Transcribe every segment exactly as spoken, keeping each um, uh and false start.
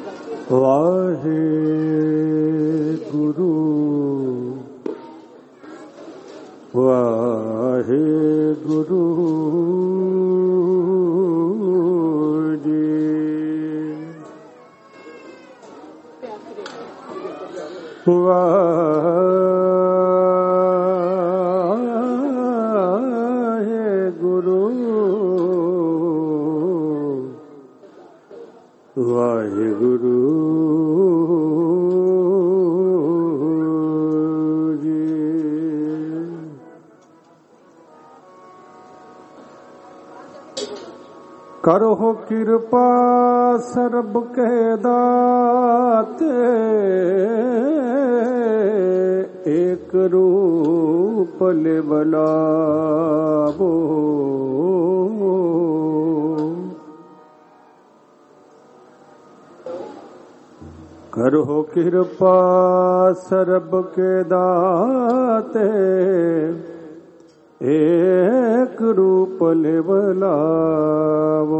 वाहे गुरु वाहे गुरु जी। वाहे गुरु वाहे गुरु करो कृपा सर्ब के दाते, एक रूप ले बुलावो। करो कृपा सर्ब के दाते, एक रूप ले बुलावो।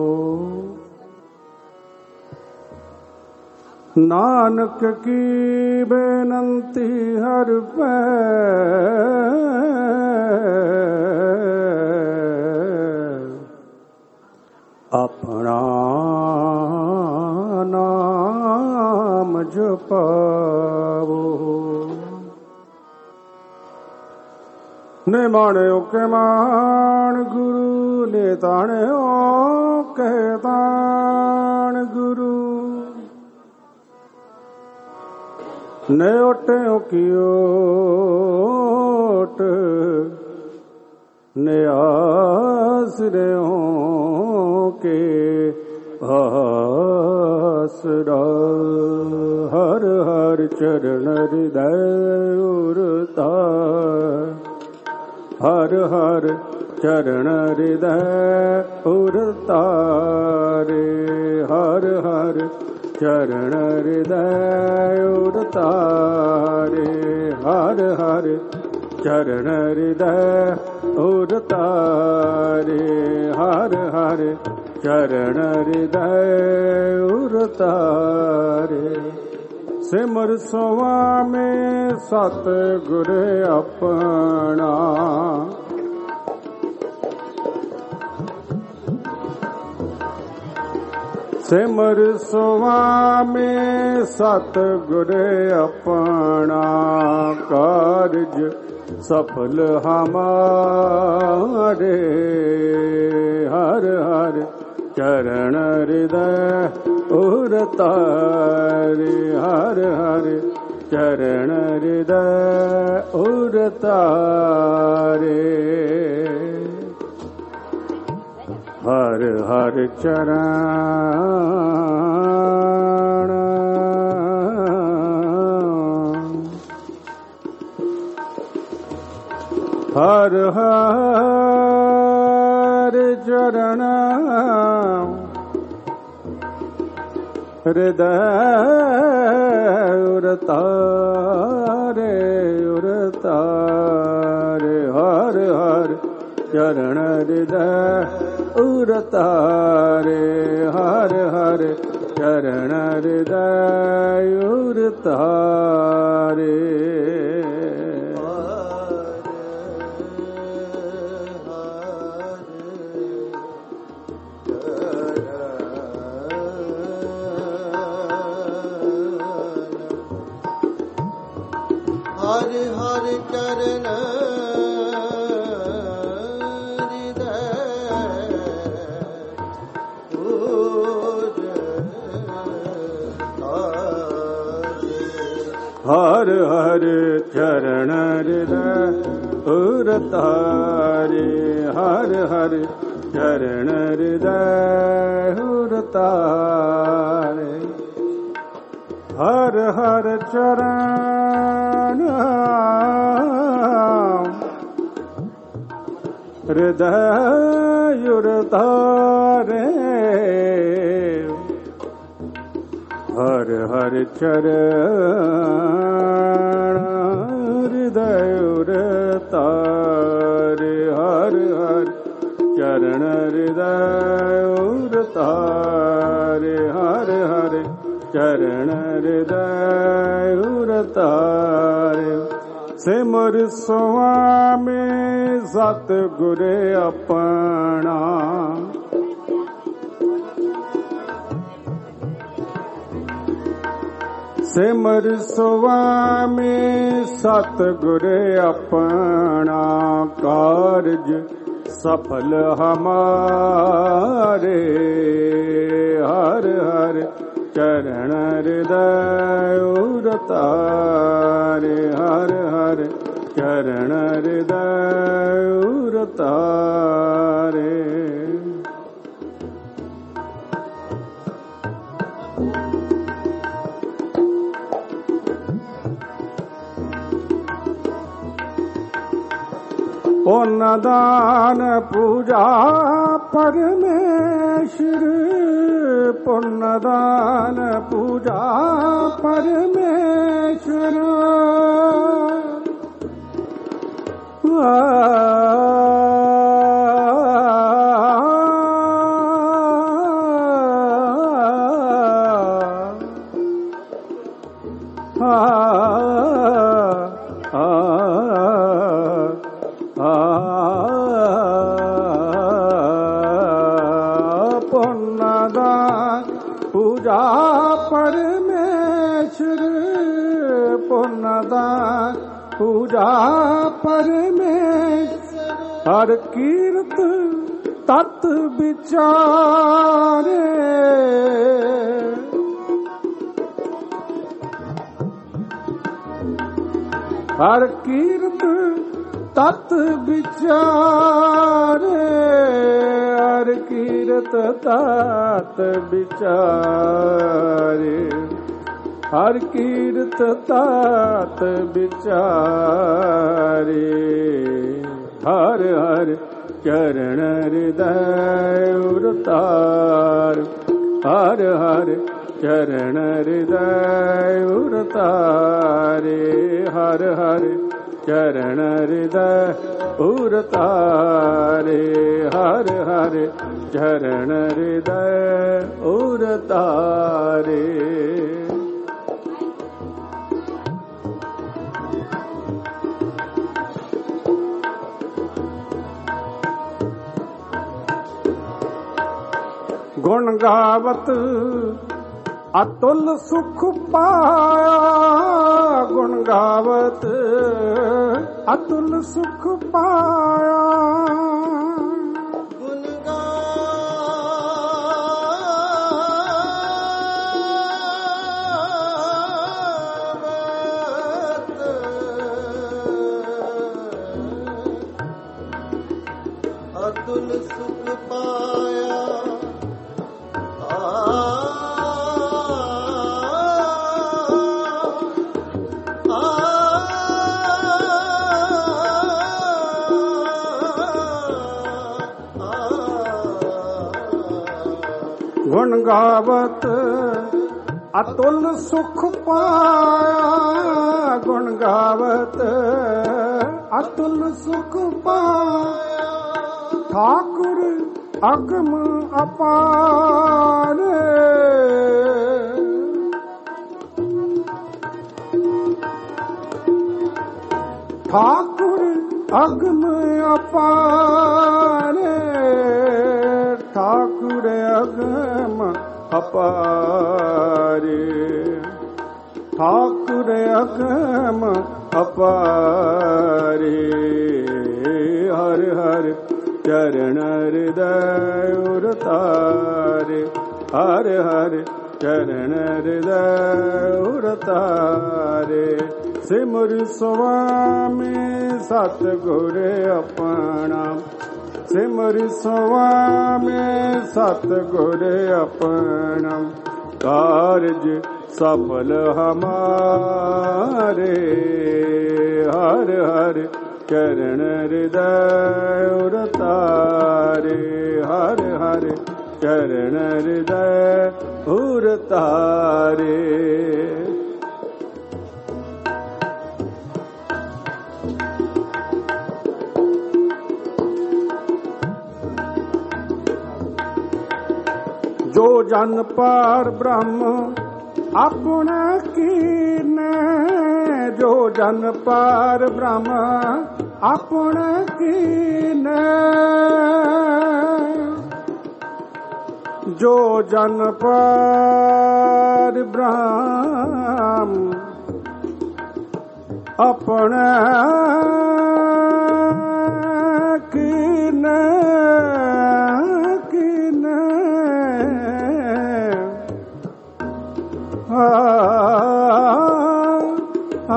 नानक की बेनंती हर पे, अपना नाम जपावो। ने माने के मान गुरु, ने ताने ओ के तान गुरु। ने ओटे की ओट, ने आसरे के आसरा। हर हर चरण हृदय उरता, हर हर चरण हृदय उरतारे। हर हर चरण हृदय उरतारे। हर हर चरण हृदय उरतारे। हर हर चरण हृदय उरतारे। सिमर स्वामी सतगुर अपना, सिमर स्वामी सतगुर अपना। कारज सफल हमारे। हर हर चरण हृदय उरतारे। हर हर चरण हृदय उरतारे। हर हर चरण हर हर चरण हृदय उरतारे उरतारे। हर हर चरण हृदय उरतारे। हर हर चरण हृदय उरतारे। हर हर चरण हर हर चरण हृदय उरतारे। हर हर चरण हृदय उरतारे। हर हर चरण हृदय उरतारे। हर हर चरण हृदय उरतारे। हर हर चरण हृदय उरतारे। हर हर ਚਰਨ ਹਿਰਦੈ ਉਰ ਧਾਰਿ। ਸਿਮਰ ਸੁਆਮੀ ਸਤਿਗੁਰ ਆਪਣਾ, ਸਿਮਰ ਸੁਆਮੀ ਸਤਿਗੁਰ ਆਪਣਾ। ਕਾਰਜ ਸਫਲ ਹਮਾਰੇ, ਹਰ ਹਰ ਚਰਨ ਹਿਰਦੈ ਉਰ ਧਾਰਿ। ਹਰ ਹਰ ਚਰਨ ਹਿਰਦੈ ਉਰ ਧਾਰਿ। ਪੁੰਨ ਦਾਨ ਪੂਜਾ ਪਰਮੇਸ਼ਰ, ਪੁੰਨ ਦਾਨ ਪੂਜਾ ਪਰਮੇਸ਼ਰ। ਪੂਜਾ ਪਰਮੇਸ਼ਰ, ਪੁੰਨ ਦਾਨ ਪੂਜਾ ਪਰਮੇਸ਼ਰ। ਹਰ ਕੀਰਤ ਤਤ ਵਿਚਾਰੇ, ਹਰ ਕੀਰਤ ਤਤ ਵਿਚਾਰੇ। ਹਰ ਕੀਰਤ ਤਤ ਵਿਚਾਰੇ, ਹਰ ਕੀਰਤ ਤਤ ਵਿਚਾਰੇ। ਹਰ ਹਰ ਚਰਨ ਹਿਰਦੈ ਉਰ ਧਾਰਿ। ਹਰ ਹਰ ਚਰਨ ਹਿਰਦੈ ਉਰ ਧਾਰਿ। ਹਰ ਹਰ ਚਰਨ ਹਿਰਦੈ ਉਰ ਧਾਰਿ। ਹਰ ਹਰ ਚਰਨ ਹਿਰਦੈ ਉਰ ਧਾਰਿ। ਗੁਣ ਗਾਵਤ ਅਤੁਲ ਸੁਖ ਪਾਇਆ, ਗੁਣ ਗਾਵਤ ਅਤੁਲ ਸੁਖ ਪਾਇਆ। ਗੁਣ ਗਾਵਤ ਅਤੁਲ ਸੁਖ ਪਾਇਆ। ਗੁਣ ਗਾਵਤ ਅਤੁਲ ਸੁਖ ਪਾਇਆ, ਗੁਣ ਗਾਵਤ ਅਤੁਲ ਸੁਖ ਪਾਇਆ। ਠਾਕੁਰ ਅਗਮ ਅਪਾਰ, ਠਾਕੁਰ ਅਗਮ ਅਪਾਰ। ਠਾਕੁਰ ਅਗਮ ਅਪਾਰੇ, ਠਾਕੁਰ ਅਗਮ ਅਪਾਰੇ। ਹਰ ਹਰ ਚਰਨ ਹਿਰਦੈ ਉਰ ਧਾਰਿ। ਹਰ ਹਰ ਚਰਨ ਹਿਰਦੈ ਉਰ ਧਾਰਿ। ਸਿਮਰ ਸੁਆਮੀ ਸਤਿਗੁਰ ਆਪਣਾ, ਸਿਮਰ ਸੁਆਮੀ ਸਤਿਗੁਰ ਆਪਣਾ। ਕਾਰਜ ਸਫਲ ਹਮਾਰੇ, ਹਰ ਹਰ ਚਰਨ ਹਿਰਦੈ ਉਰ ਧਾਰਿ। ਹਰ ਹਰ ਚਰਨ ਹਿਰਦੈ ਉਰ ਧਾਰਿ। ਜੋ ਜਨ ਪਾਰ ਬ੍ਰਹਮ अपने कीन जो जन पर ब्रह्म अपने कीन जो जन पर ब्रह्म अपने कीन कीन आ, आ,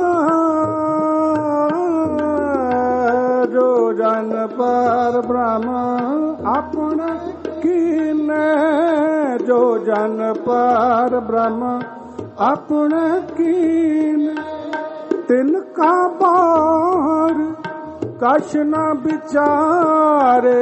जो जन पर ब्रह्म अपने कीन जो जन पर ब्रह्म अपने कीन तिनका बार कछ न विचारे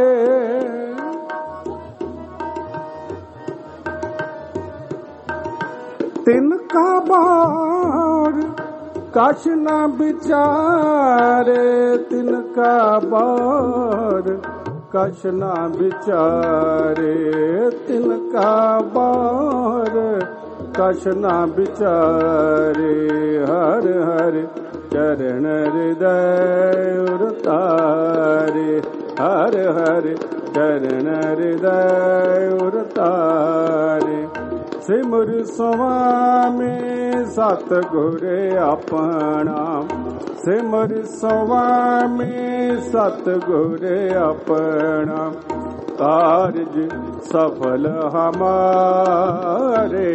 तिनका बार कछ न विचारे तिनका बार कछ न विचारे तिनका बार कछ न विचारे हर हर चरण हृदय उरतारे हर हर चरण हृदय उरतारे सिमर स्वामी सतगुर अपना सिमर स्वामी सतगुर अपना कारज सफल हमारे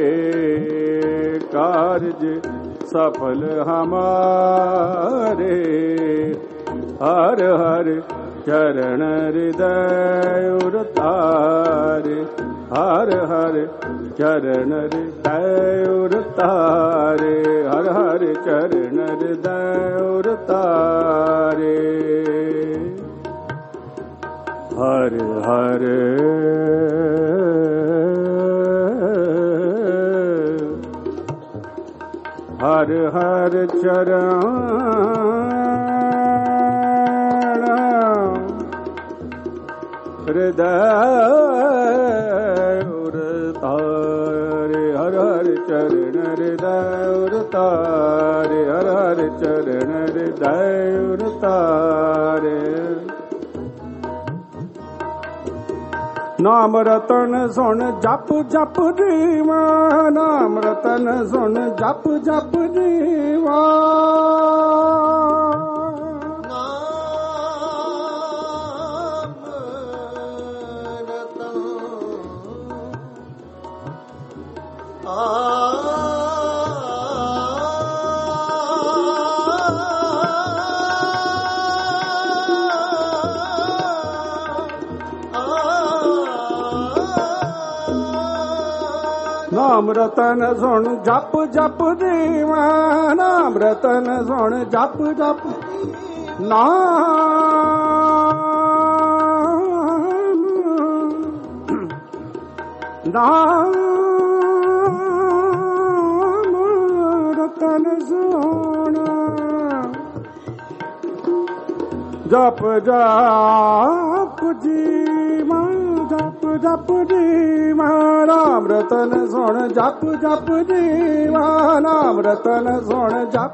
कारज सफल हमारे हर हर चरण हृदय उरतारे हर हर चरण हृदय उरतारे हर हर चरण हृदय उरतारे हर हर हर हर चरण हृदय उरतारे हर हर चरण हृदय उरतारे हर हर चरण हृदय उरतारे नाम रतन सुन जप जप जीवा नाम रतन सुन जप जप जीवा नाम रतन सुन जप जप जीवा नाम रतन सुन जप जप नाम नाम रतन सुन जप जप जीवा जप जप जीवा नाम रतन सुन जप जप जीवा नाम रतन सुन जप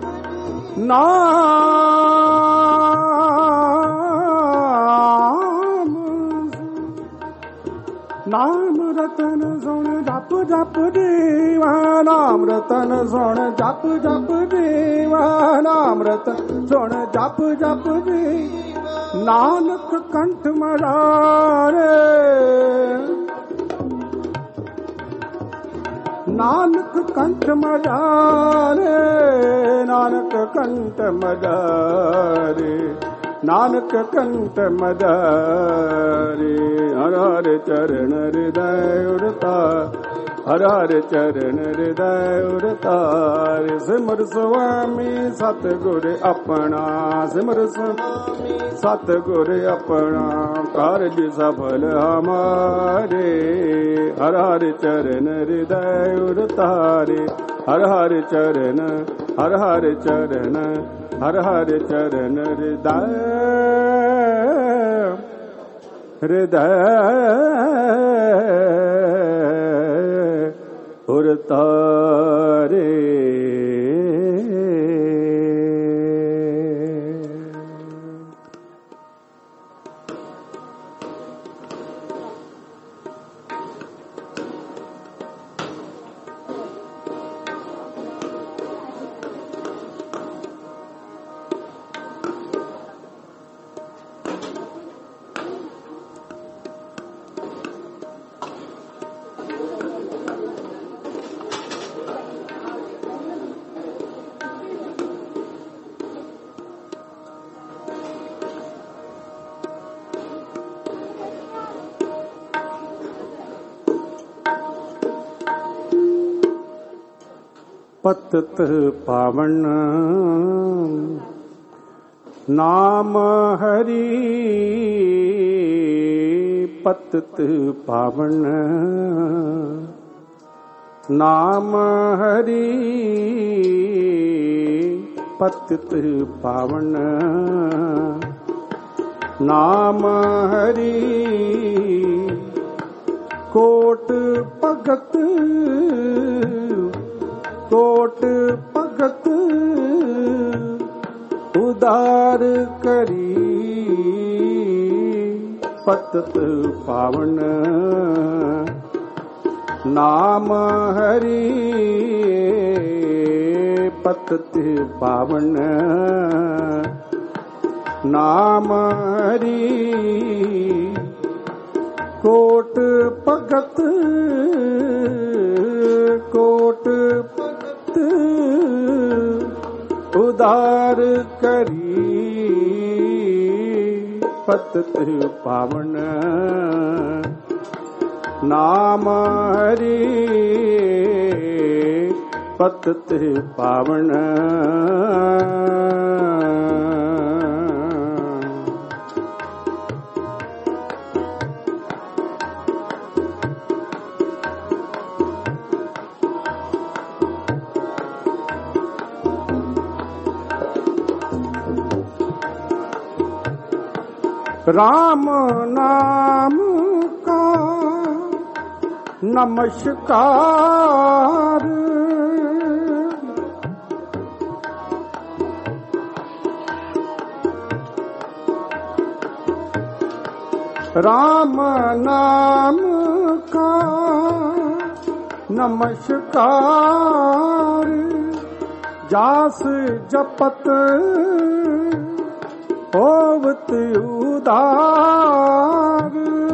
नाम नाम रतन सुन जप जप जीवा नाम रतन सुन जप जप जीवा नाम रतन सुन जप जप जीवा नानक कंठ मरारे नानक कंठ मरारे नानक कंठ मदारे नानक कंठ मदारे हर हर चरण हृदय उरतार हर हर चरण हृदय उरतारे सिमर स्वामी सतगुर अपना सिमर स्वामी सतगुर अपना कारज सफल हमारे हर हर चरण हृदय उरतारे हर हर चरण हर हर चरण हर हर चरण हृदय हृदय उर तारे पतत पावन नाम हरि पतत पावन नाम हरि पतत पावन नाम हरि कोट भगत कोट भगत उदार करी पतत पावन नाम हरि पतत पावन नाम हरि कोट भगत कोट उदार करी पतत पावन नाम हरि पतत पावन राम नाम का नमस्कार राम नाम का नमस्कार जास जपत होवत उदार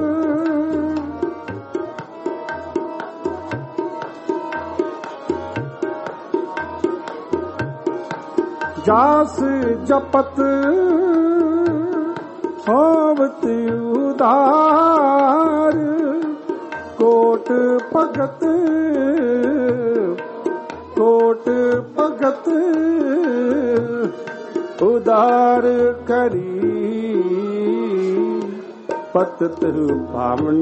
जास जपत होवत उदार कोट भगत कोट भगत उदार करी पतत पावन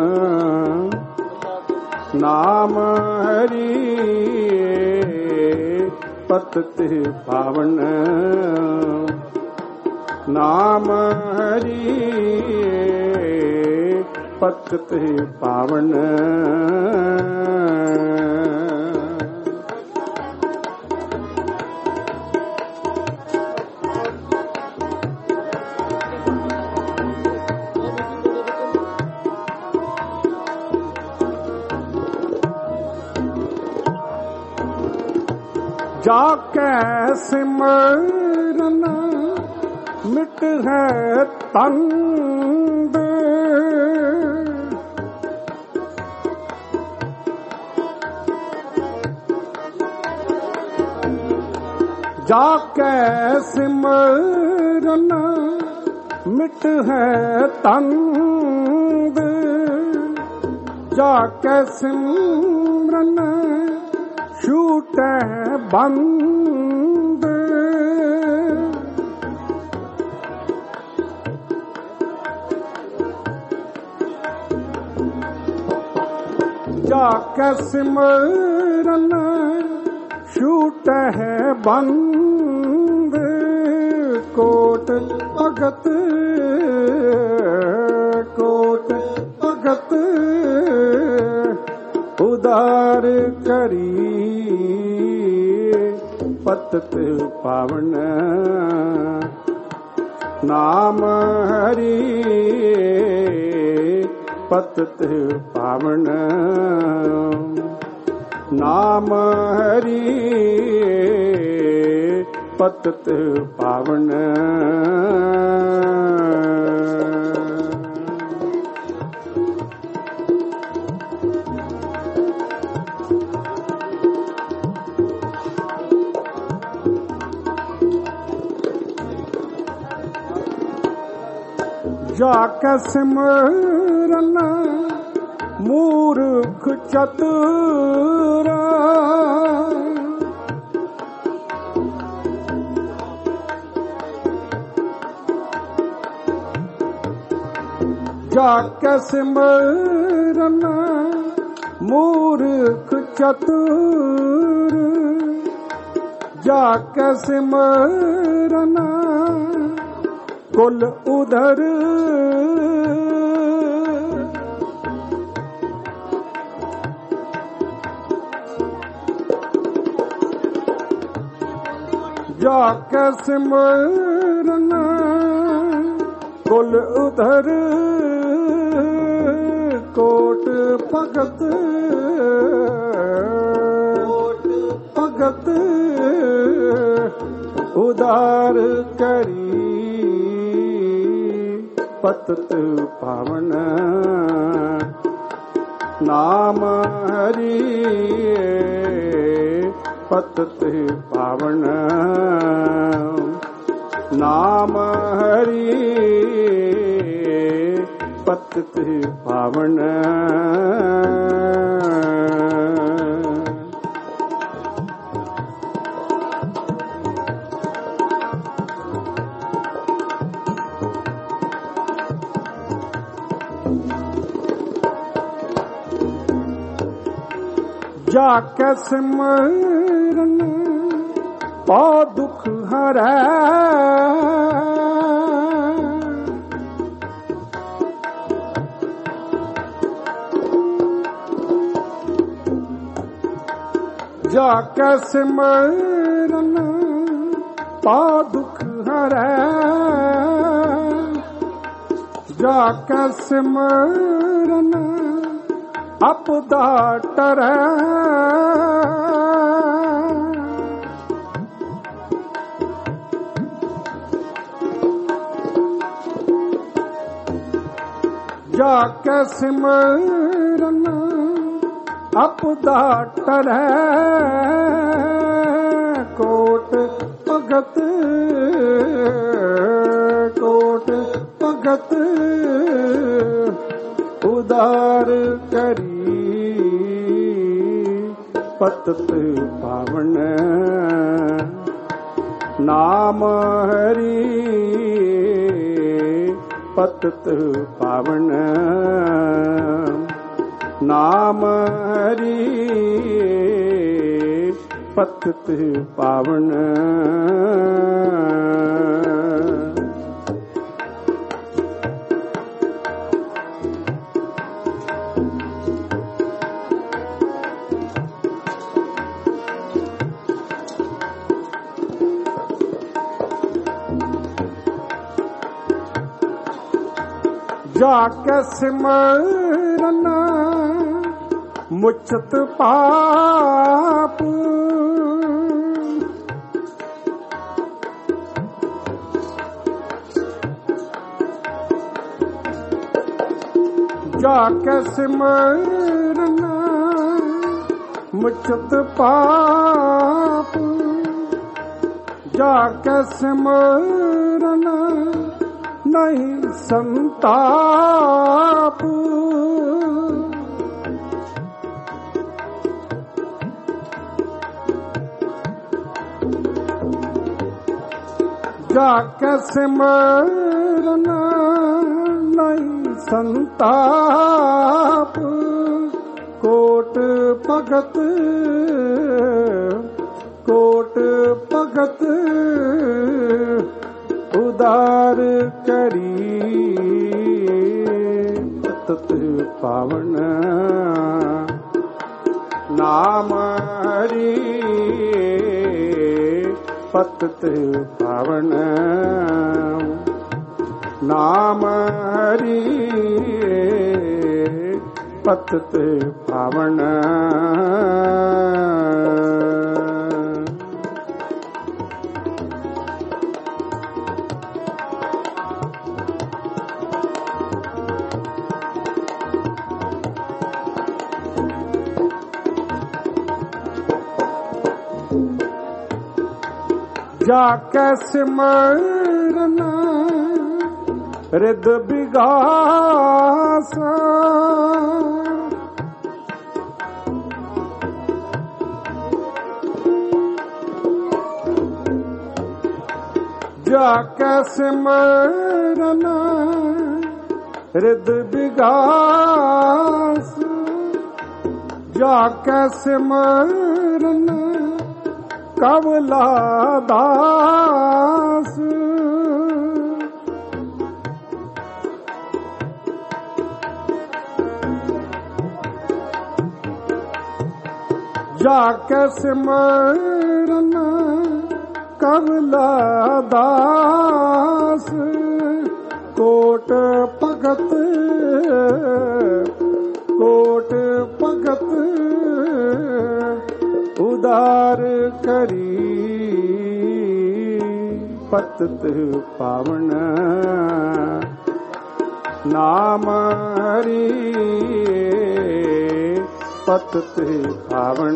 नाम हरि पतत पावन नाम हरि पतत पावन जाके सिमरन मिट है तंद जाके सिमरन मिट है तंद जाके सिमरन छूट बंद जाके सिमरन छूट है बंद कोट भगत कोट भगत ਉਦਾਰ ਕਰੀ ਪਤਿਤ ਪਾਵਨ ਨਾਮ ਹਰੀ ਪਤਿਤ ਪਾਵਨ ਨਾਮ ਹਰੀ ਪਤਿਤ ਪਾਵਨ ਜਾ ਕੈ ਸਿਮਰਨ ਮੂਰਖ ਚਤੁਰ ਜਾ ਕੈ ਸਿਮਰਨ ਮੂਰਖ ਚਤੁਰ ਜਾ ਕੈ ਸਿਮਰਨ ਕੁਲ ਉਧਰ ਜਾ ਕੈ ਸਿਮਰਨ ਕੁਲ ਉਧਰ ਕੋਟ ਭਗਤ ਕੋਟ ਭਗਤ ਉਦਾਰ ਕਰੀ ਪਤਿਤ ਪਾਵਨ ਨਾਮ ਹਰੀ ਪਤਿਤ ਪਾਵਨ ਨਾਮ ਹਰੀ ਪਤਿਤ ਪਾਵਨ ਜਾ ਕੈ ਸਿਮਰਨ ਪਉ ਦੁਖ ਹਰੈ ਜਾ ਕੈ ਸਿਮਰਨ ਪਉ ਦੁਖ ਹਰੈ ਜਾ ਕੈ ਸਿਮਰਨ ਆਪਦਾ ਟਰੈ ਜਾ ਕੈ ਸਿਮਰਨ ਆਪਦਾ ਟਰੈ ਕੋਟ ਭਗਤ ਕੋਟ ਭਗਤ ਉਦਾਰ ਕਰੀ ਪਤਿਤ ਪਾਵਨ ਨਾਮ ਹਰੀ ਪਤਿਤ ਪਾਵਨ ਨਾਮ ਹਰੀ ਪਤਿਤ ਪਾਵਨ ਜਾ ਕੈ ਸਿਮਰਨ ਮੁਚਤ ਪਾਪ ਜਾ ਕੈ ਸਿਮਰਨ ਮੁਚਤ ਪਾਪ ਜਾ ਕੈ ਸਿਮਰਨ ਨਹੀਂ ਸੰਤਾਪ ਜਾ ਕੈ ਸਿਮਰਨ ਨਹੀਂ ਸੰਤਾਪ ਕੋਟ ਭਗਤ ਕੋਟ ਭਗਤ ਉਦਾਰ ਕਰੀ ਪਤਿਤ ਪਾਵਨ ਨਾਮ ਹਰੀ ਪਤਿਤ ਪਾਵਨ ਨਾਮ ਹਰੀ ਪਤਿਤ ਪਾਵਨ ਜਾ ਕੈ ਸਿਮਰਨ ਰਿਦ ਬਿਗਾਸ ਜਾ ਕੈ ਸਿਮਰਨ ਰਿਦ ਬਿਗਾਸ ਜਾ ਕੈ ਸਿਮਰਨ ਕਵਲਾ ਦਾਸ ਜਾ ਕੈ ਸਿਮਰਨ ਕਵਲਾ ਦਾਸ ਕੋਟ ਭਗਤ ਕੋਟ ਭਗਤ ਉਦਾਰ ਕਰੀ ਪਤਿਤ ਪਾਵਨ ਨਾਮ ਹਰੀ ਪਤਿਤ ਪਾਵਨ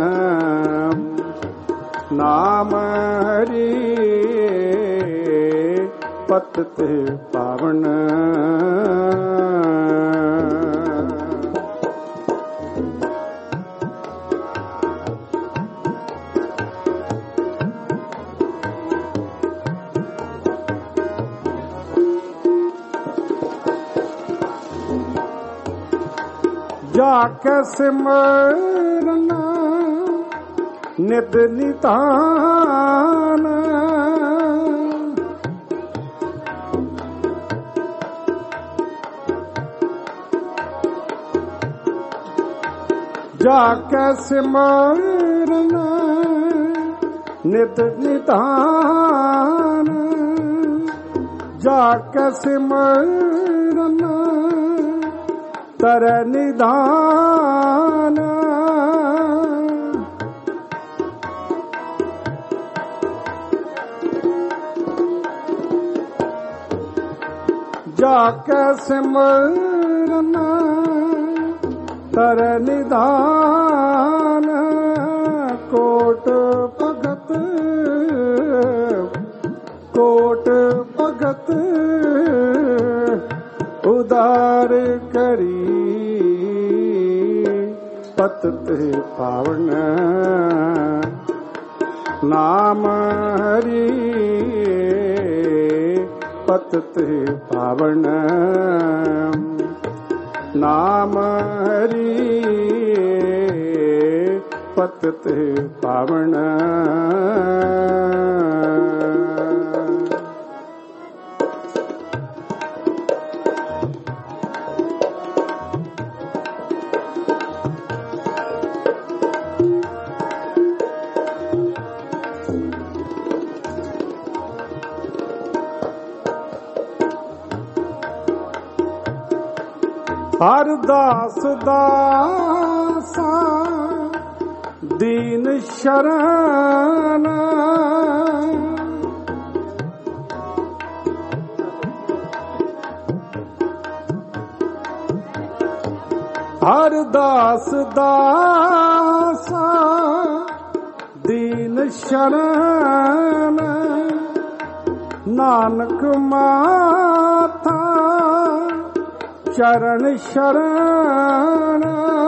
ਨਾਮ ਹਰੀ ਪਤਿਤ ਪਾਵਨ ਜਾ ਕੈ ਸਿਮਰਨ ਨਿਤ ਨਿਤਾਨ ਜਾ ਕੈ ਸਿਮਰਨ ਨਿਤ ਨਿਤਾਨ ਜਾ ਕੈ ਸਿਮਰਨ ਤਰ ਨਿਧਾਨ ਜਾ ਕੈ ਸਿਮਰਨ ਤਰ ਨਿਧਾਨ ਕੋਟ ਭਗਤ ਕੋਟ ਭਗਤ ਉਦਾਰ ਕਰੀ ਪਤਿਤ ਪਾਵਨ ਨਾਮ ਹਰੀ ਪਤਿਤ ਪਾਵਨ ਨਾਮ ਹਰੀ ਪਤਿਤ ਪਾਵਨ ਹਰ ਦਾਸ ਦਾਸਾ ਦੀਨ ਸ਼ਰਨ ਹਰ ਦਾਸ ਦਾਸਾ ਦੀਨ ਸ਼ਰਨ ਨਾਨਕ ਮਾਥਾ ਚਰਨ ਸ਼ਰਨ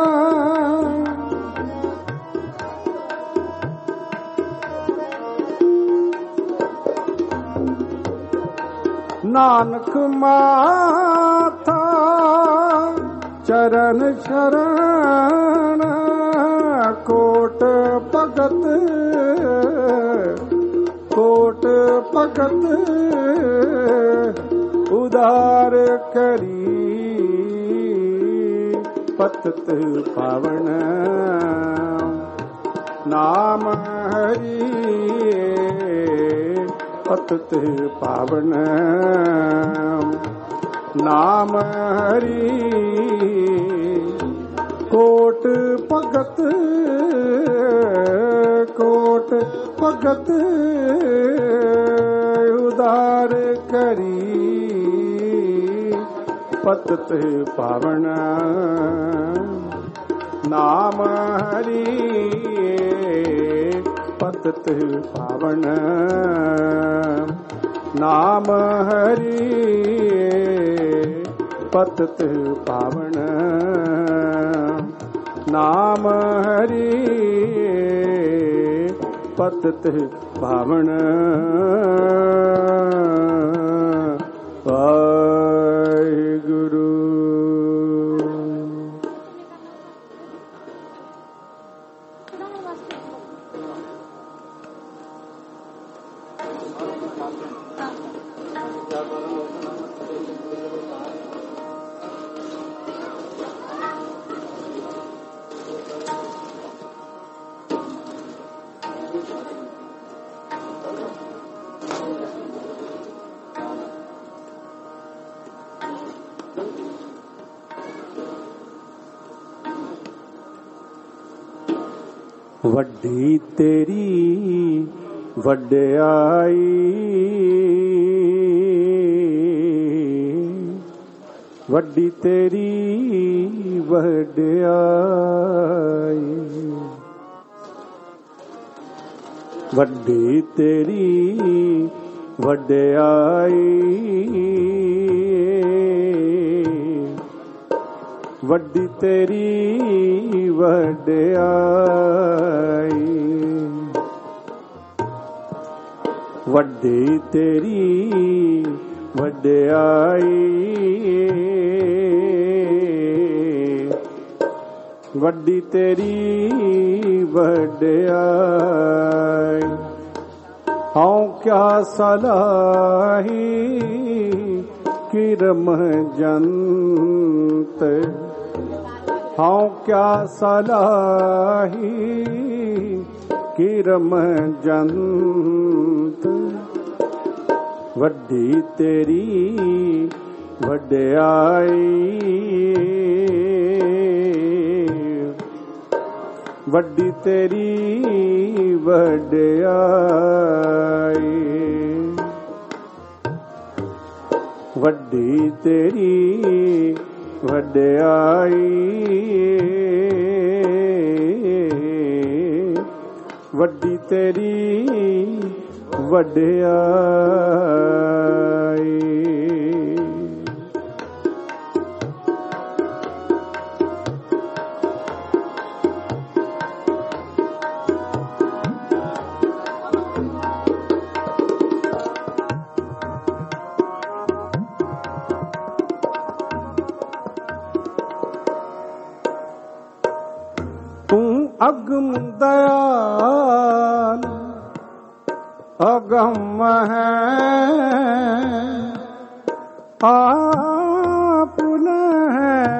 ਨਾਨਕ ਮਾਥਾ ਚਰਨ ਸ਼ਰਨ ਕੋਟ ਭਗਤ ਕੋਟ ਭਗਤ ਉਦਾਰ ਕਰੀ ਪਤ ਪਤਿਤ ਪਾਵਨ ਨਾਮ ਹਰੀ ਪਤਿਤ ਪਾਵਨ ਨਾਮ ਹਰੀ ਕੋਟ ਭਗਤ ਕੋਟ ਭਗਤ ਉਦਾਰ ਕਰੀ ਪਤਿਤ ਪਾਵਨ ਨਾਮ ਹਰੀ ਪਤਿਤ ਪਾਵਨ ਨਾਮ ਹਰੀ ਪਤਿਤ ਪਾਵਨ ਨਾਮ ਹਰੀ ਪਤਿਤ ਪਾਵਨ ਵਾਹਿਗੁਰੂ। ਵੱਡੀ ਤੇਰੀ ਵਡਿਆਈ ਵੱਡੀ ਤੇਰੀ ਵਡਿਆਈ ਵੱਡੀ ਤੇਰੀ ਵਡਿਆਈ ਵੱਡੀ ਤੇਰੀ ਵਡਿਆਈ ਵੱਡੀ ਤੇਰੀ ਵਡਿਆਈ ਵੱਡੀ ਤੇਰੀ ਵਡਿਆਈ ਹਉ ਕਿਆ ਸਲਾਹੀ ਕਿਰਮ ਜੰਤ ਹਉ ਕਿਆ ਸਲਾਹੀ ਕਿਰਮ ਜੰਤ ਵੱਡੀ ਤੇਰੀ ਵਡਿਆਈ ਵੱਡੀ ਤੇਰੀ ਵਡਿਆਈ ਵੱਡੀ ਤੇਰੀ ਵਡਿਆਈ ਵੱਡੀ ਤੇਰੀ ਵਡਿਆਈ ਅਗਮ ਦਇਆਲ ਅਗਮ ਹੈ ਆਪ ਨਹਿ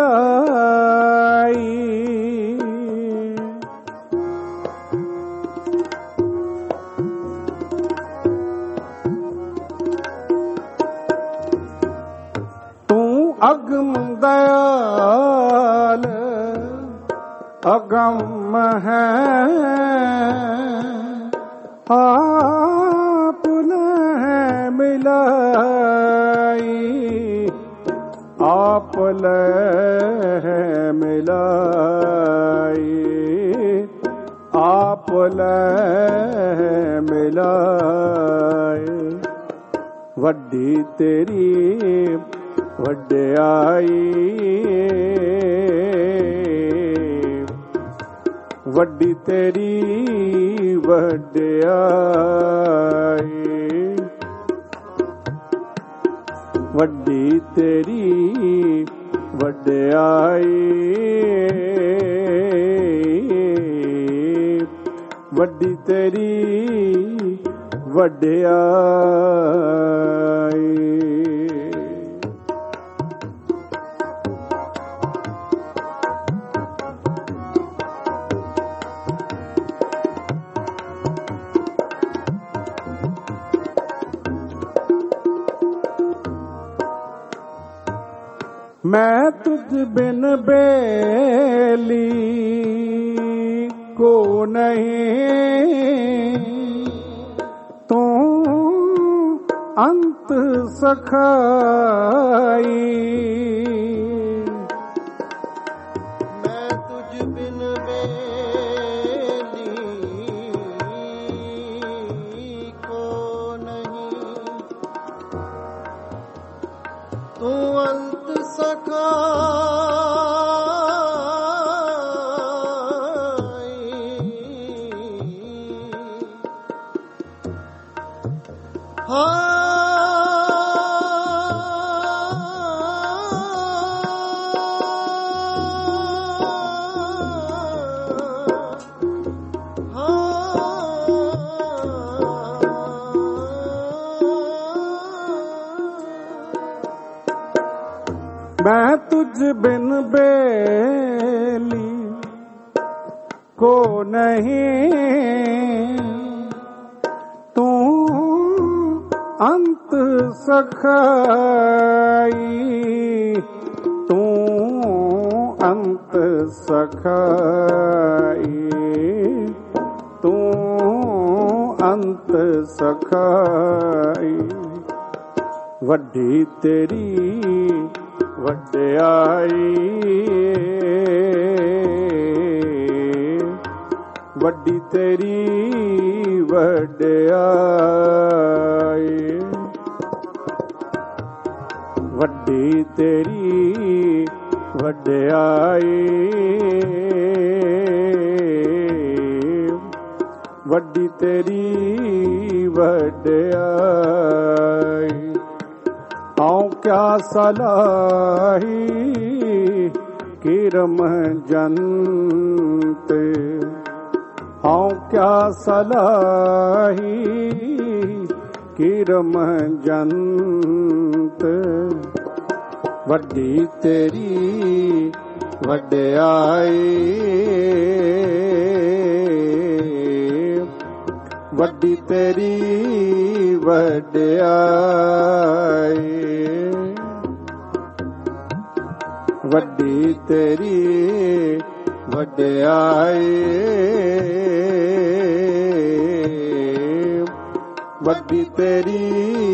ਮਿਲਾਈ ਤੂੰ ਅਗਮ ਦਇਆਲ ਅਗਮ ਹੈ ਆਪ ਨਹਿ ਮਿਲਾਈ ਆਪ ਲੈ ਮਿਲਾਈ ਆਪ ਲੈ ਮਿਲਾਈ ਵੱਡੀ ਤੇਰੀ ਵਡਿਆਈ ਵੱਡੀ ਤੇਰੀ ਵਡਿਆਈ ਵੱਡੀ ਤੇਰੀ ਵਡਿਆਈ ਵੱਡੀ ਤੇਰੀ ਵਡਿਆਈ मैं तुझ बिन बेली को नहीं, तू अंत सखाई। मैं तुझ बिन बेली को नहीं, तू अंत सखाई। हाँ मैं तुझ बिन बेली को नहीं, तू अंत सखाई। तू अंत सखाई, तू अंत सखाई। वड्डी तेरी वड्याई, वड्डी तेरी वड्याई, वड्डी तेरी वड्याई, वड्डी तेरी वड्याई। आऊं क्या सलाही किरम जंत, आऊं क्या सलाही किरम जंत। वड्डी तेरी वड्याई, वड्डी तेरी वड्याई, वड्डी तेरी वड्याई, वड्डी तेरी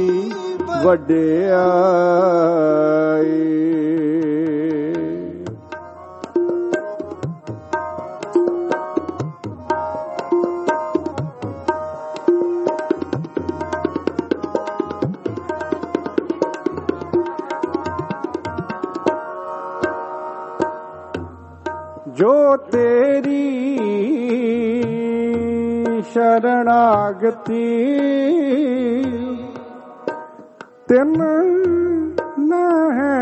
वड्याई। जो तेरी शरणागति तिन न है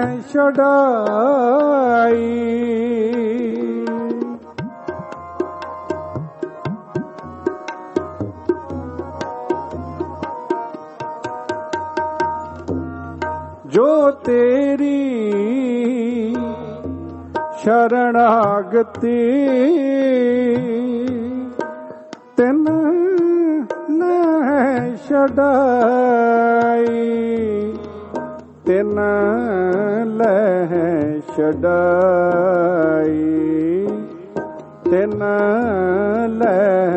छड़ाई। जो तेरी शरणागति तिन न है छड़ाई, तिन लह छड़ाई, तिन लह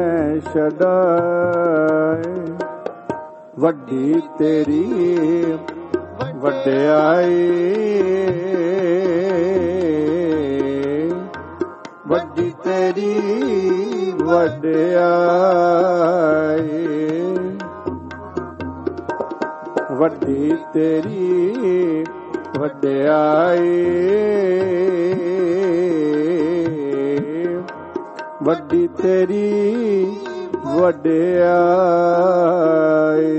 छड़ाई। वड्डी तेरी वड्याई, वड्डी तेरी वड्याई, वड्डी तेरी वड्याई, वड्डी तेरी वड्याई।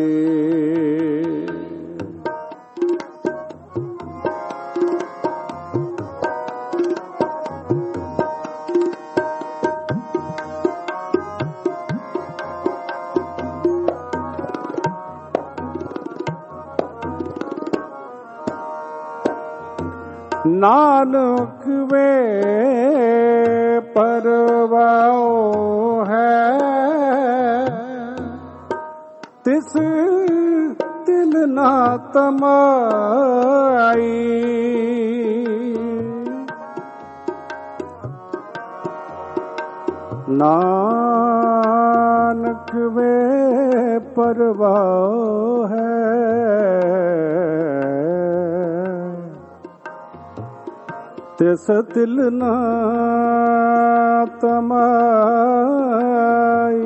नानक वे परवाओ है, तिस दिल ना तमाई। ਨਾਨਕ ਵੇ ਪਰਵਾਹ ਹੈ ਤਿਸ ਤਿਲ ਨਾ ਤਮਾਈ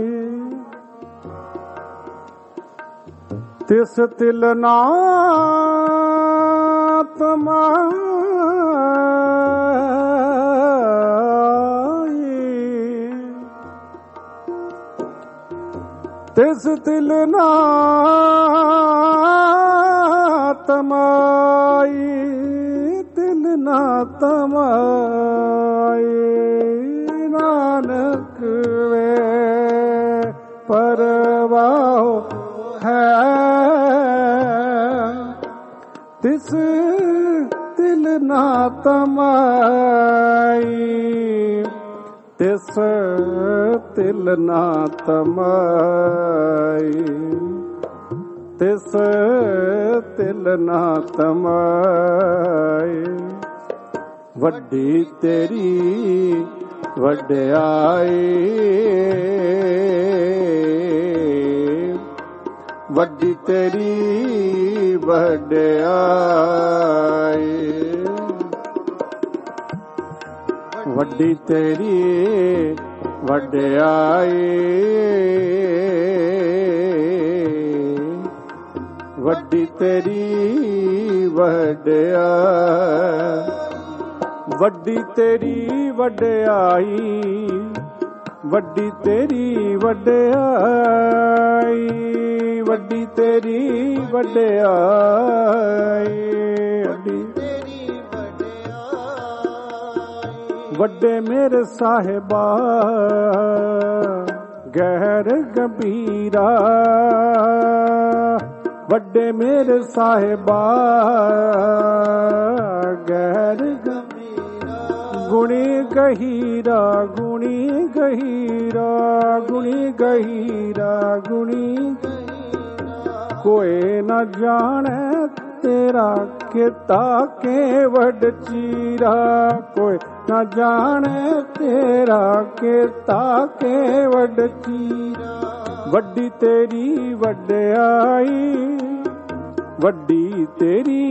ਤਿਸ ਤਿਲ ਨਾ ਤਮਾਈ ਤਿਸ ਤਿਲ ਨਾ ਤਮਾਈ ਤਿਲ ਨਾ ਤਮਾਈ ਨਾਨਕ ਵੇ ਪਰਵਾਹ ਹੈ ਤਿਸ ਤਿਲ ਨਾ ਤਮਾਈ ਤਿਸ ਤਿਲ ਨਾ ਤਮਾਈ ਤਿਸ ਤਿਲ ਨਾ ਤਮਾਈ ਵੱਡੀ ਤੇਰੀ ਵਡਿਆਈ ਵੱਡੀ ਤੇਰੀ ਵਡਿਆਈ ਵੱਡੀ ਤੇਰੀ ਵਡਿਆਈ ਵੱਡੀ ਤੇਰੀ ਵਡਿਆਈ ਵੱਡੀ ਤੇਰੀ ਵਡਿਆਈ ਵੱਡੀ ਤੇਰੀ ਵਡਿਆਈ ਵੱਡੀ ਤੇਰੀ ਵਡਿਆਈ ਵੱਡੀ ਤੇਰੀ ਵਡਿਆਈ ਵੱਡੇ ਮੇਰੇ ਸਾਹਿਬਾ ਗਹਿਰ ਗੰਭੀਰਾ ਵੱਡੇ ਮੇਰੇ ਸਾਹਿਬਾ ਗਹਿਰ ਗੰਭੀਰਾ ਗੁਣੀ ਗਹੀਰਾ ਗੁਣੀ ਗਹੀਰਾ ਗੁਣੀ ਗਹੀਰਾ ਗੁਣੀ ਕੋਈ ਨਾ ਜਾਣੇ ਤੇਰਾ ਕਿਤਾ ਕੇਵਡ ਚੀਰਾ ਕੋਈ ਨਾ ਜਾਣੇ ਤੇਰਾ ਕਿਤਾ ਕੇਵਡ ਚੀਰਾ ਵੱਡੀ ਤੇਰੀ ਵਡਿਆਈ ਵੱਡੀ ਤੇਰੀ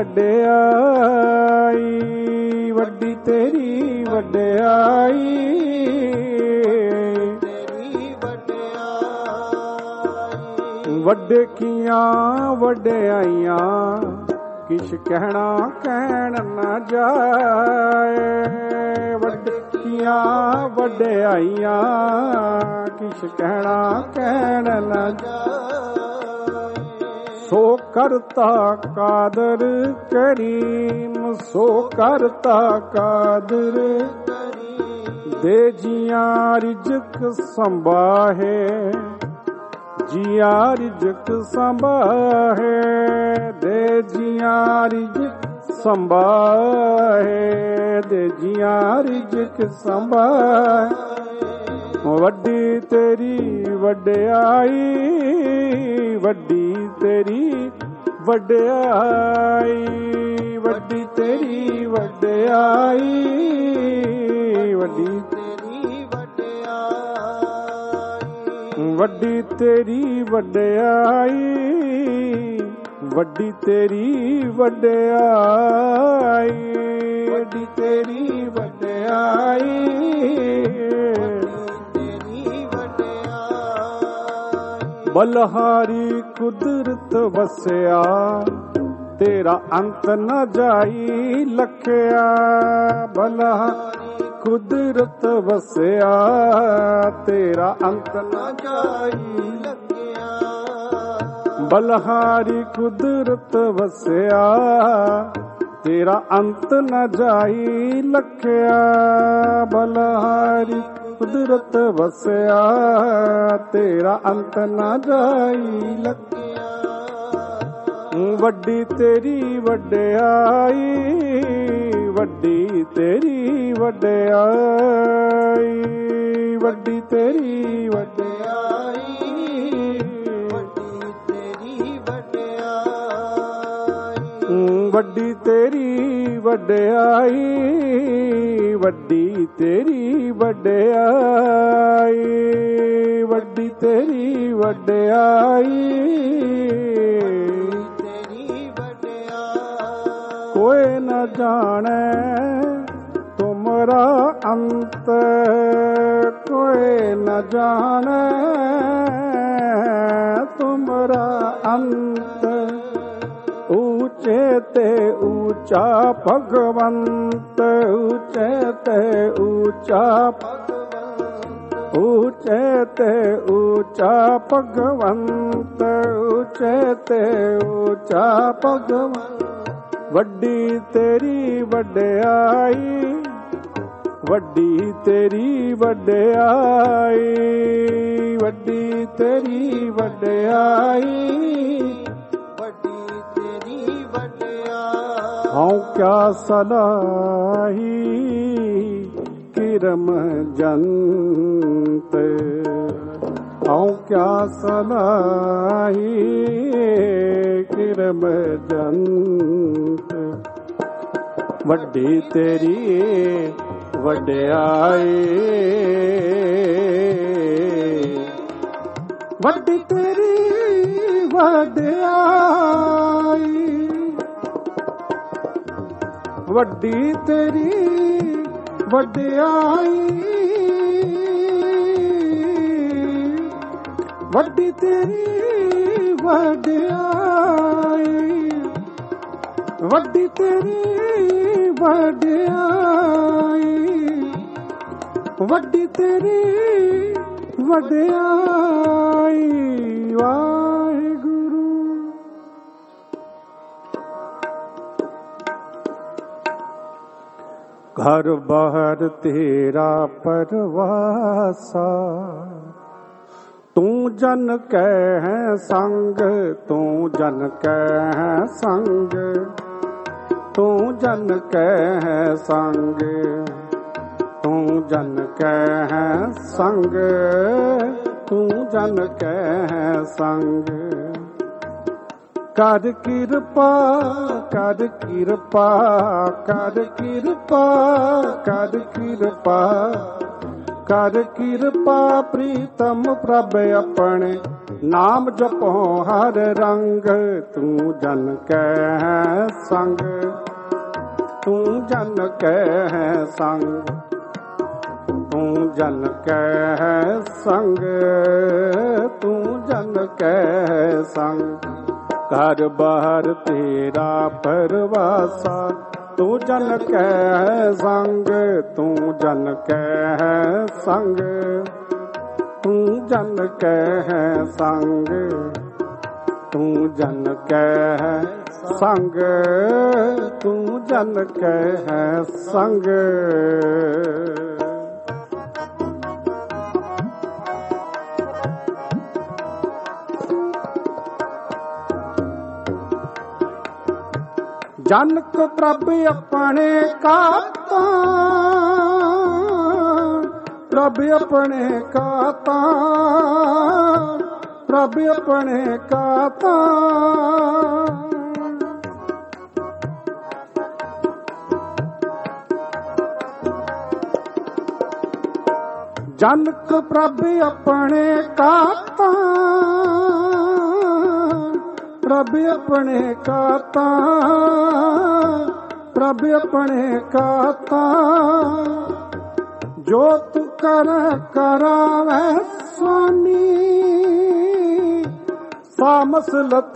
ਵਡਿਆਈ ਵੱਡੀ ਤੇਰੀ ਵਡਿਆਈ ਵੱਡੇ ਕੀਆਂ ਵਡਿਆਈਆਂ ਕਿਛ ਕਹਿਣਾ ਕਹਿਣ ਨਾ ਜਾਏ ਵੱਡੇ ਕੀਆਂ ਵਡਿਆਈਆਂ ਕਿਛ ਕਹਿਣਾ ਕਹਿਣ ਨਾ ਜਾਏ ਸੋ ਕਰਤਾ ਕਾਦਰ ਕਰੀਮ ਸੋ ਕਰਤਾ ਕਾਦਰ ਦੇ ਜੀਆਂ ਰਿਜ਼ਕ ਸੰਭਾਹੇ ਜੀਆਂ ਰਿਜ਼ਕ ਸੰਭਾਹੇ ਦੇ ਜੀਆਂ ਰਿਜ਼ਕ ਸੰਭਾਹੇ ਦੇ ਜੀਆਂ ਰਿਜ਼ਕ ਸੰਭਾਹੇ ਵੱਡੀ ਤੇਰੀ ਵਡਿਆਈ ਵੱਡੀ ਤੇਰੀ ਵਡਿਆਈ ਵੱਡੀ ਤੇਰੀ ਵਡਿਆਈ ਵੱਡੀ ਵੱਡੀ ਤੇਰੀ ਵਡਿਆਈ ਵੱਡੀ ਤੇਰੀ ਵਡਿਆਈ ਵੱਡੀ ਤੇਰੀ ਵਡਿਆਈ ਬਲਹਾਰੀ ਕੁਦਰਤ ਵਸਿਆ ਤੇਰਾ ਅੰਤ ਨਾ ਜਾਈ ਲਖਿਆ ਬਲਹਾਰੀ ਕੁਦਰਤ ਵਸਿਆ ਤੇਰਾ ਅੰਤ ਨਾ ਜਾਈ ਲਖਿਆ ਬਲਹਾਰੀ ਕੁਦਰਤ ਵਸਿਆ ਤੇਰਾ ਅੰਤ ਨਾ ਜਾਈ ਲਖਿਆ ਬਲਹਾਰੀ ਕੁਦਰਤ ਵਸਿਆ ਤੇਰਾ ਅੰਤ ਨਾ ਜਾਈ ਲਖਿਆ ਵੱਡੀ ਤੇਰੀ ਵਡਿਆਈ ਵੱਡੀ ਤੇਰੀ ਵਡਿਆਈ ਵੱਡੀ ਤੇਰੀ ਵਡਿਆਈ ਵੱਡੀ ਤੇਰੀ ਵਡਿਆਈ ਵੱਡੀ ਤੇਰੀ ਵਡਿਆਈ, ਵੱਡੀ ਤੇਰੀ ਵਡਿਆਈ, ਵੱਡੀ ਤੇਰੀ ਵਡਿਆਈ, ਤੇਰੀ ਵਡਿਆਈ। ਕੋਈ ਨ ਜਾਣੈ ਤੁਮਰਾ ਅੰਤ, ਕੋਈ ਨ ਜਾਣੈ ਤੁਮਰਾ ਅੰਤ। ਊਚੇ ਤੇ ਊਚਾ ਭਗਵੰਤ, ਊਚੇ ਤੇ ਊਚਾ ਭਗਵੰਤ, ਊਚੇ ਤੇ ਊਚਾ ਭਗਵੰਤ, ਊਚੇ ਤੇ ਊਚਾ ਭਗਵੰਤ। ਵੱਡੀ ਤੇਰੀ ਵਡਿਆਈ, ਵੱਡੀ ਤੇਰੀ ਵਡਿਆਈ, ਵੱਡੀ ਤੇਰੀ ਵਡਿਆਈ, ਵੱਡੀ ਤੇਰੀ ਵਡਿਆਈ। ਹਉ ਕਿਆ ਸਲਾਹੀ ਕਿਰਮ ਜੰਤ, ਹਉ ਕਿਆ ਸਲਾਹੀ ਕਿਰਮ ਜੰਤ। ਵੱਡੀ ਤੇਰੀ ਵਡਿਆਈ, ਵੱਡੀ ਤੇਰੀ ਵਡਿਆਈ, ਵੱਡੀ ਤੇਰੀ ਵਡਿਆਈ, ਵੱਡੀ ਤੇਰੀ ਵਡਿਆਈ, ਵੱਡੀ ਤੇਰੀ ਵਡਿਆਈ, ਵੱਡੀ ਤੇਰੀ ਵਡਿਆਈ। ਵਾਹਿਗੁਰੂ। ਘਰ ਬਾਹਰ ਤੇਰਾ ਪਰਵਾਸਾ, ਤੂੰ ਜਨ ਕੈ ਹੈ ਸੰਗ, ਤੂੰ ਜਨ ਕੈ ਹੈ ਸੰਗ, ਤੂੰ ਜਨ ਕੈ ਹੈ ਸੰਗ, ਤੂੰ ਜਨ ਕੈ ਹੈ ਸੰਗ, ਤੂੰ ਜਨ ਕੈ ਹੈ ਸੰਗ। ਕਰ ਕਿਰਪਾ, ਕਰ ਕਿਰਪਾ, ਕਰ ਕਿਰਪਾ, ਕਰ ਕਿਰਪਾ, ਕਰ ਕਿਰਪਾ ਪ੍ਰੀਤਮ ਪ੍ਰਭ ਆਪਣੇ, ਨਾਮ ਜਪੋ ਹਰ ਰੰਗ। ਤੂੰ ਜਨ ਕੈ ਹੈ ਸੰਗ, ਤੂੰ ਜਨ ਕੈ ਹੈ ਸੰਗ, ਤੂੰ ਜਨ ਕੈ ਹੈ ਸੰਗ, ਤੂੰ ਜਨ ਕੈ ਹੈ ਸੰਗ। ਘਰ ਬਾਹਰ ਤੇਰਾ ਪਰਵਾਸਾ, ਤੂੰ ਜਨ ਕੈ ਹੈ ਸੰਗ, ਤੂੰ ਜਨ ਕੈ ਹੈ ਸੰਗ, ਤੂੰ ਜਨ ਕੈ ਹੈ ਸੰਗ, ਤੂੰ ਜਨ ਕੈ ਹੈ ਸੰਗ, ਤੂੰ ਜਨ ਕੈ ਹੈ ਸੰਗ। ਜਨਕ ਪ੍ਰਭ ਆਪਣੇ ਕਾਤਾ, ਪ੍ਰਭ ਆਪਣੇ ਕਾਤਾ, ਪ੍ਰਭ ਆਪਣੇ ਕਾਤਾ। ਜਨਕ ਪ੍ਰਭ ਆਪਣੇ ਕਾਤਾ, ਪ੍ਰਭ ਆਪਣੇ ਕਾਤਾ, ਪ੍ਰਭ ਆਪਣੇ ਕਾਤਾ। ਜੋ ਤੂੰ ਕਰ ਕਰਾਵੈ ਸੁਆਮੀ, ਸਾਮਸਲਤ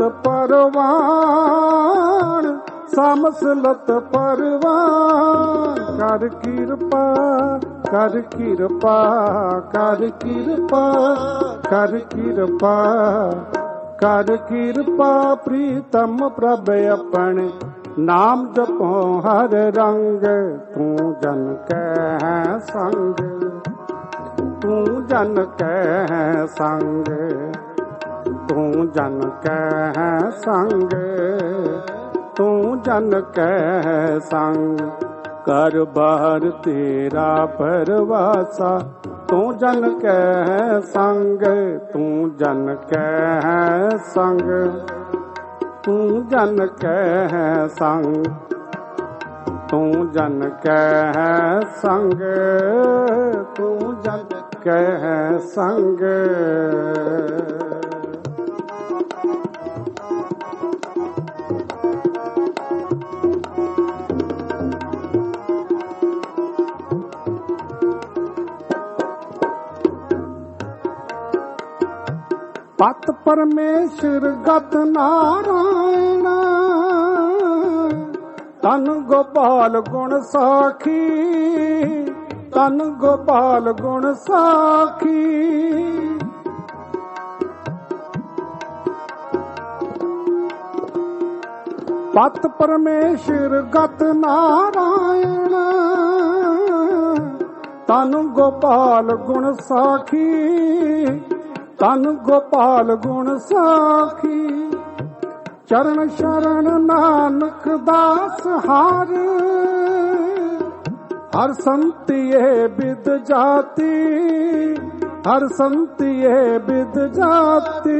ਪਰਵਾਨ, ਸਾਮਸਲਤ ਪਰਵਾਨ। ਕਰ ਕਿਰਪਾ, ਕਰ ਕਿਰਪਾ, ਕਰ ਕਿਰਪਾ, ਕਰ ਕਿਰਪਾ, ਕਰ ਕਿਰਪਾ ਪ੍ਰੀਤਮ ਪ੍ਰਭ ਆਪਣੇ, ਨਾਮ ਜਪੋ ਹਰ ਰੰਗ। ਤੂੰ ਜਨ ਕੈ ਹੈ ਸੰਗ, ਤੂੰ ਜਨ ਕੈ ਹੈ ਸੰਗ, ਤੂੰ ਜਨ ਕੈ ਹੈ ਸੰਗ, ਤੂੰ ਜਨ ਕੈ ਹੈ ਸੰਗ। ਕਰ ਬਾਹਰ ਤੇਰਾ ਪਰਵਾਸਾ, ਤੂੰ ਜਨ ਕੈ ਹੈ ਸੰਗ, ਤੂੰ ਜਨ ਕੈ ਹੈ ਸੰਗ, ਤੂੰ ਜਨ ਕੈ ਹੈ ਸੰਗ, ਤੂੰ ਜਨ ਕੈ ਸੰਗ, ਤੂੰ ਜਨ ਕੈ ਸੰਗ। ਪਤ ਪਰਮੇਸ਼ਰ ਗਤ ਨਾਰਾਇਣ, ਤਨ ਗੋਪਾਲ ਗੁਣ ਸਾਖੀ, ਤਨ ਗੋਪਾਲ ਗੁਣ ਸਾਖੀ। ਪਤ ਪਰਮੇਸ਼ਰ ਗਤ ਨਾਰਾਇਣ, ਤਨ ਗੋਪਾਲ ਗੁਣ ਸਾਖੀ, ਤਨ ਗੋਪਾਲ ਗੁਣ ਸਾਖੀ। ਚਰਨ ਸ਼ਰਨ ਨਾਨਕ ਦਾਸ ਹਰ, ਹਰ ਸੰਤੀਏ ਬਿਦ ਜਾਤੀ, ਹਰ ਸੰਤੀਏ ਬਿਦ ਜਾਤੀ।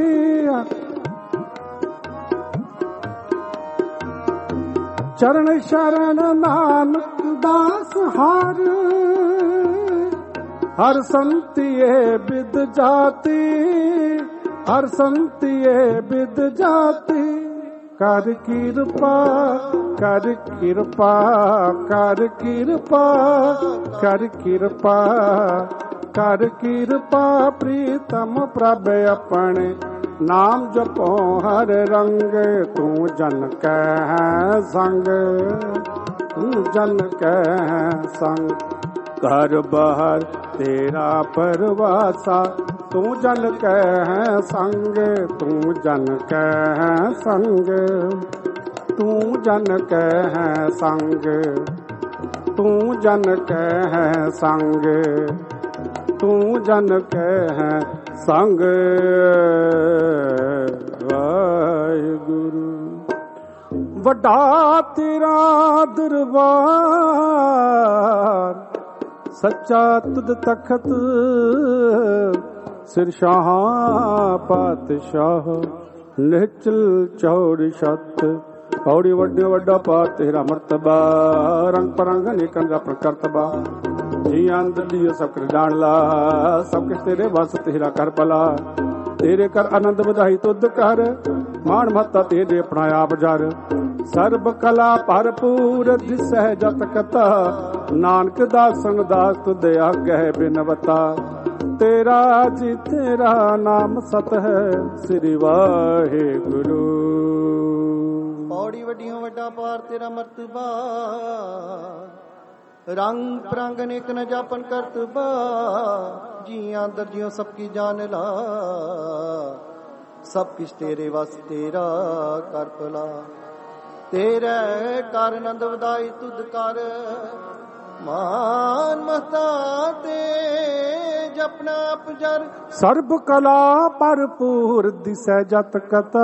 ਚਰਨ ਸ਼ਰਨ ਨਾਨਕ ਦਾਸ ਹਰ, ਹਰ ਸੰਤੀਏ ਬਿਦ ਜਾਤੀ, ਹਰ ਸੰਤੀਏ ਬਿਦ ਜਾਤੀ। ਕਰ ਕਿਰਪਾ, ਕਰ ਕਿਰਪਾ, ਕਰ ਕਿਰਪਾ, ਕਰ ਕਿਰਪਾ, ਕਰ ਕਿਰਪਾ। ਪ੍ਰੀਤਮ ਪ੍ਰਭ ਆਪਣੇ ਨਾਮ ਜਪੋ ਹਰ ਰੰਗ, ਤੂੰ ਜਨ ਕੈ ਸੰਗ, ਤੂੰ ਜਨ ਕੈ ਸੰਗ। ਘਰ ਬਾਹਰ ਤੇਰਾ ਪਰਵਾਸਾ, ਤੂੰ ਜਨ ਕੈ ਸੰਗ, ਤੂੰ ਜਨ ਕੈ ਸੰਗ, ਤੂੰ ਜਨ ਕੈ ਸੰਗ, ਤੂੰ ਜਨ ਕੈ ਸੰਗ, ਤੂੰ ਜਨ ਕੈ ਸੰਗ। ਵਾਹਿਗੁਰੂ। ਵੱਡਾ ਤੇਰਾ ਦਰਬਾਰ, ਸੱਚਾ ਤੁਧ ਤਖਤ, ਸਿਰ ਸ਼ਾਹ ਪਾਤਸ਼ਾਹ, ਨਿਹਚਲ ਚੌੜ ਛੱਤ। ਪੌੜੀ ਵੱਡੇ ਵੱਡਾ ਪਾਤ ਤੇਰਾ ਮਰਤਬਾ, ਰੰਗ ਪਰੰਗ ਅਨੇਕਾਂ ਦਾ ਪ੍ਰਕਰਤਬਾ। ਜੀ ਅੰਦਰ ਦੀ ਸਭ ਕਰ ਜਾਣ ਲਾ, ਸਭ ਕਿਸ ਤੇਰੇ ਵਸ ਤੇਰਾ ਕਰ ਭਲਾ। ਤੇਰੇ ਕਰ ਆਨੰਦ ਵਧਾਈ ਤੁਧ ਕਰ, ਮਾਣ ਮਹੱਤਾ ਤੇਰੇ ਆਪਣਾ ਆਪ ਜਰ। ਸਰਬ ਕਲਾ ਭਰਪੂਰ ਦਿਸਹਿ ਜਤ ਕਥਾ, ਨਾਨਕ ਦਾਸਨ ਦਾਸ ਤੁਧ ਆਗਹਿ ਬਿਨਵਤਾ। ਤੇਰਾ ਜੀ ਤੇਰਾ ਨਾਮ ਸਤ ਹੈ, ਸ੍ਰੀ ਵਾਹਿਗੁਰੂ। ਪੌੜੀ ਵੱਡੀਆਂ ਵੱਡਾ ਪਾਰ ਤੇਰਾ ਮਰਤਬਾ, ਰੰਗ ਪ੍ਰੰਗ ਅਨੇਕ ਨ ਜਾਪਨ ਕਰਤਬਾ। ਜੀਆਂ ਅੰਦਰ ਜਿਉ ਸਭ ਕੀ ਜਾਨ ਲਾ, ਸਭ ਕਿਛ ਤੇਰੇ ਵਸ ਤੇਰਾ ਕਰ ਭਲਾ। ਤੇਰੇ ਕਰ ਆਨੰਦ ਵਧਾਈ ਤੁਧ ਕਰ, ਮਾਨ ਮਹਤਾ ਤੇ ਜਪਨਾ ਅਪਜਰ। ਸਰਬ ਕਲਾ ਭਰਪੂਰ ਦਿਸੈ ਜਤ ਕਥਾ,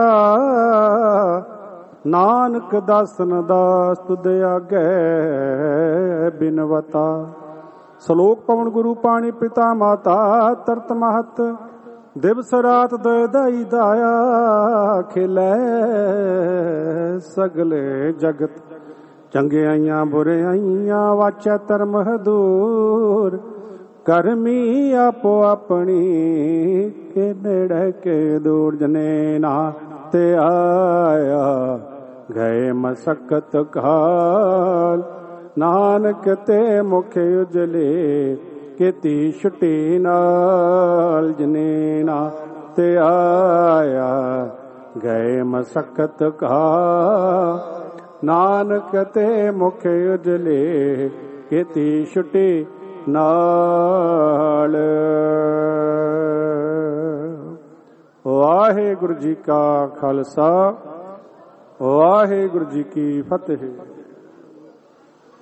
ਨਾਨਕ ਦਾਸਨ ਦਾਸ ਤੁਧ ਆਗੈ ਬਿਨਵਤਾ। ਸ਼ਲੋਕ ਪਵਨ ਗੁਰੂ ਪਾਣੀ ਪਿਤਾ ਮਾਤਾ ਤਰਤ ਮਹਤ, ਦਿਵਸ ਰਾਤ ਦਇ ਦਾਈ ਦਾਇਆ। ਖਿਲੈ ਸਗਲੇ ਜਗਤ, ਚੰਗਿਆਈਆਂ ਬੁਰਿਆਈਆਂ ਵਾਚੈ ਧਰਮ ਹਦੂਰ। ਕਰਮੀ ਆਪੋ ਆਪਣੀ, ਕੇ ਨੇੜੇ ਕੇ ਦੂਰ। ਜਨੇ ਨਾ ਤੇ ਆਇਆ ਗਏ ਮਸਕਤ ਕਾਲ, ਨਾਨਕ ਤੇ ਮੁਖ ਉਜਲੇ ਕੀਤੀ ਛੁੱਟੀ ਨਾਲ। ਜਨੇ ਨਾ ਤੇ ਆਇਆ ਗਏ ਮਸਕਤ ਕਾਲ, ਨਾਨਕ ਤੇ ਮੁਖ ਉਜਲੇ ਕੀਤੀ ਛੁੱਟੀ ਨਾਲ। ਵਾਹਿਗੁਰੂ ਜੀ ਕਾ ਖਾਲਸਾ, ਵਾਹਿਗੁਰੂ ਜੀ ਕੀ ਫਤਿਹ।